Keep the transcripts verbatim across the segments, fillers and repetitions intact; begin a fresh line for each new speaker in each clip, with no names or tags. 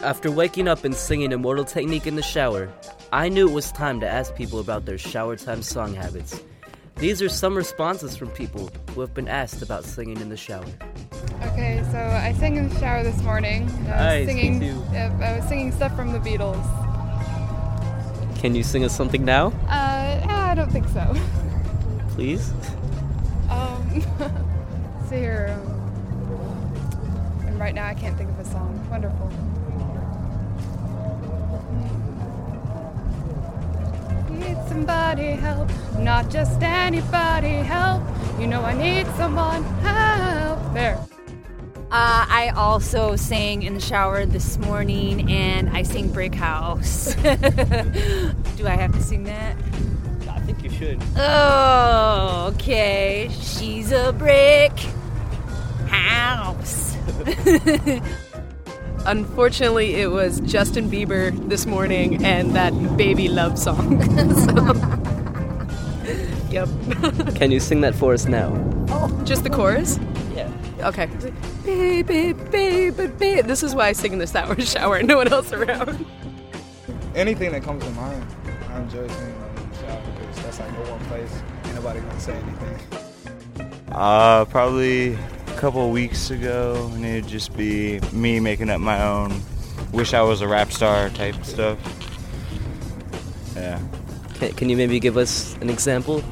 After waking up and singing Immortal Technique in the shower, I knew it was time to ask people about their shower time song habits. These are some responses from people who have been asked about singing in the shower.
Okay, so I sang in the shower this morning. And I was
Nice,
singing.
me too.
Uh, I was singing stuff from the Beatles.
Can you sing us something now,
Uh, I don't think so.
please?
Um, see here. Um, and right now I can't think of a song. Wonderful. Need somebody help, not just anybody help. You know I need someone help. There.
Uh, I also sang in the shower this morning, and I sang Brick House. Do I have to sing that?
I think you should.
Oh, okay. She's a brick house.
Unfortunately, it was Justin Bieber this morning and that Baby Love song. So, yep.
Can you sing that for us now?
Just the chorus?
Yeah.
Okay. Baby, baby, baby. This is why I sing in the shower, shower, no one else around.
Anything that comes to mind, I enjoy singing in the shower because that's like no one place, ain't nobody gonna say anything.
Uh, probably a couple of weeks ago, and it'd just be me making up my own wish I was a rap star type stuff. Yeah.
Can, can you maybe give us an example?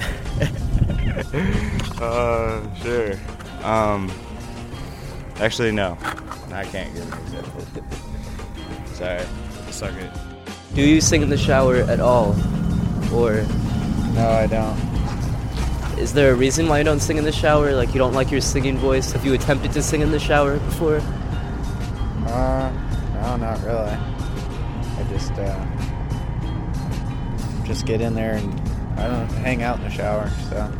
uh, sure. Um, actually, no. I can't give an example. Sorry. Suck it.
Do you sing in the shower at all? Or
No, I don't.
is there a reason why you don't sing in the shower? Like you don't like your singing voice? Have you attempted to sing in the shower before?
Uh, no, not really. I just, uh, just get in there and I don't hang out in the shower, so.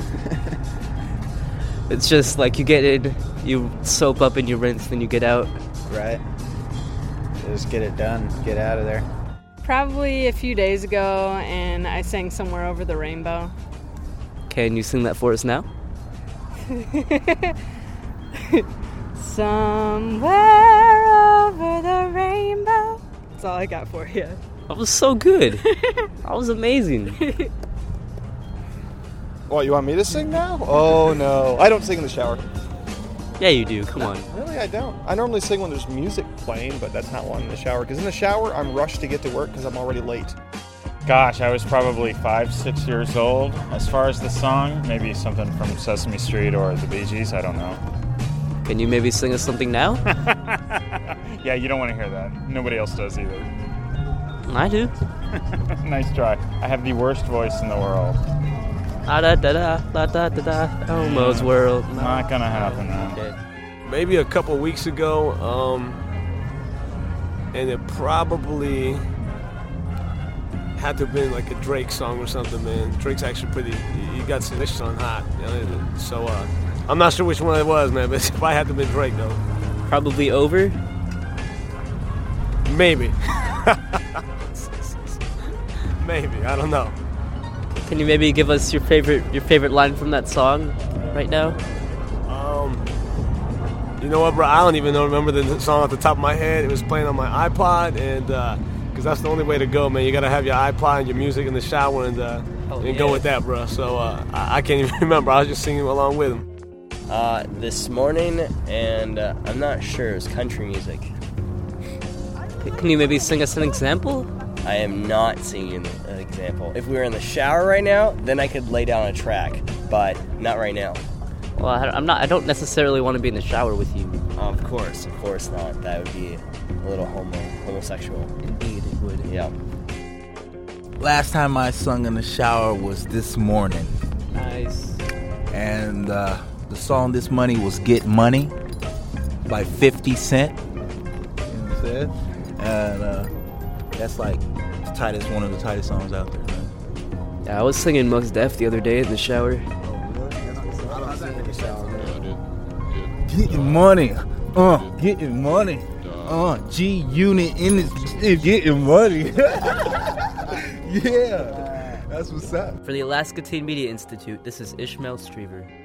It's just like you get in, you soap up and you rinse, then you get out.
Right. Just get it done, get out of there.
Probably a few days ago, and I sang Somewhere Over the Rainbow.
Can you sing that for us now?
Somewhere over the rainbow. That's all I got for you.
That was so good. That was amazing.
What, you want me to sing now? Oh, no. I don't sing in the shower.
Yeah, you do. Come on.
Really, I don't. I normally sing when there's music playing, but that's not one in the shower. Because in the shower, I'm rushed to get to work because I'm already late.
Gosh, I was probably five, six years old. As far as the song, maybe something from Sesame Street or the Bee Gees, I don't know.
Can you maybe sing us something now?
Yeah, you don't want to hear that. Nobody else does either.
I do.
Nice try. I have the worst voice in the world.
Ah da da da da da da da. Elmo's world.
Not gonna happen, man.
Okay.
Maybe a couple weeks ago, um, and it probably had to have been like a Drake song or something, man. Drake's actually pretty, he got this song hot, you know? So uh, I'm not sure which one it was, man, but it probably had to have been Drake, though.
Probably Over?
Maybe. Maybe, I don't know.
Can you maybe give us your favorite your favorite line from that song right now?
Um, you know what, bro? I don't even know, remember the song off the top of my head. It was playing on my iPod, and uh, because that's the only way to go, man. You gotta have your iPod and your music in the shower, and uh,
Oh,
and
yeah.
go with that, bro. So uh, I, I can't even remember. I was just singing along with him.
Uh, this morning, and uh, I'm not sure. It's country music.
Can you maybe sing us an example?
I am not singing an example. If we were in the shower right now, then I could lay down a track, but not right now.
Well, I- I'm not. I don't necessarily want to be in the shower with you.
Of course, of course not. That would be a little homo homosexual.
Indeed, it would.
Yeah.
Last time I sung in the shower was this morning.
Nice.
And uh, the song This Money was Get Money by fifty Cent. You know what I'm saying? And uh, that's like the tightest, one of the tightest songs out there, man.
Yeah, I was singing Mos Def the other day in the shower.
Getting money. Uh, getting money. Uh, G Unit in this is getting money. Yeah, that's what's up.
For the Alaska Teen Media Institute, this is Ishmael Streever.